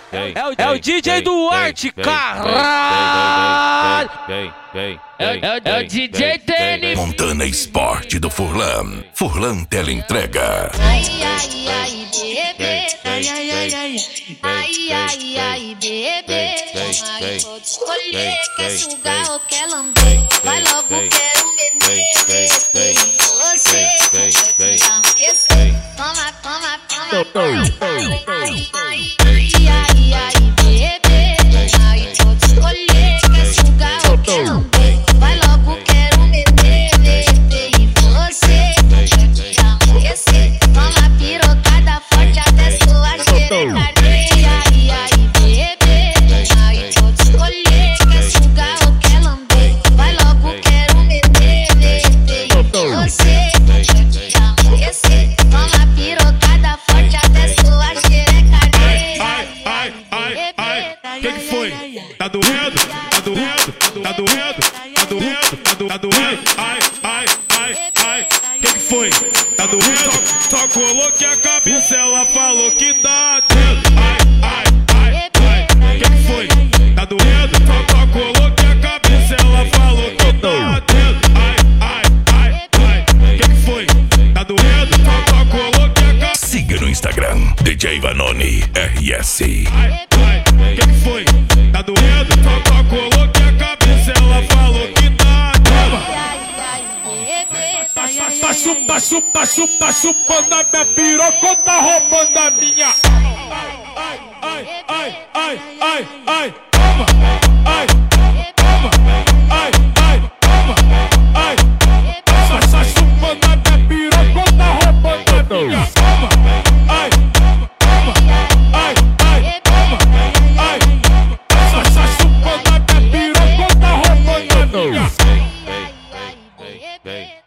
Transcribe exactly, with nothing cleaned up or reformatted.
É o, é o D J Duarte, caralho! É, é, é o D J Tênis. Montana Esporte do Furlan. Furlan Teleentrega. Ai, ai, ai, bebê. Ai, ai, ai, ai. Ai, ai, ai, bebê. Ai, pode escolher, quer sugar ou quer lamber. Vai logo, quero beber, beber. Você, eu te aquecer. Toma, toma, toma, toma. Ai, ai, ai, ai, ai, bebê. Ai, pode escolher, quer sugar ou quer lamber. Vai logo, quero beber, beber. E você, eu te aquecer. Toma pirocada forte até sua xereca. Ai, ai, ai, bebê. Ai, pode escolher, quer sugar ou quer lamber. Vai logo, quero beber, beber. E você, eu te aquecer. Toma pirocada forte até sua xereca. Ai, ai, ai, ai, ai. Que que foi? Tá doendo? Tá doendo? Tá doendo? Tá doendo? Tá doendo? Tá doendo? Ai, ai, ai, ai. Que que foi? Tá doendo? Só, só coloquei a cabeça, ela falou que tá doendo. Ai, ai, ai, ai. Que que foi? Tá doendo? Só, só coloquei a cabeça, ela falou que tá doendo. Ai, ai, ai, ai. Que que foi? Tá doendo? Só, só coloquei a cabeça. Siga no Instagram, D J Vanoni R S. Ai, ai, que que foi? Tá doendo? Só, só coloquei a cabeça, ela falou que tá doendo. Tá chupa, chupa, chupa, chupando a minha piroca, tá roubando a minha. Ai, ai, ai, ai, ai, ai, toma. Ai, toma. Ai, ai, toma. Ai, toma. Tá chupando a minha piroca, tá roubando a minha. Toma. Ai, toma. Ai, ai, toma. Ai, tá chupando a minha piroca, tá roubando a minha.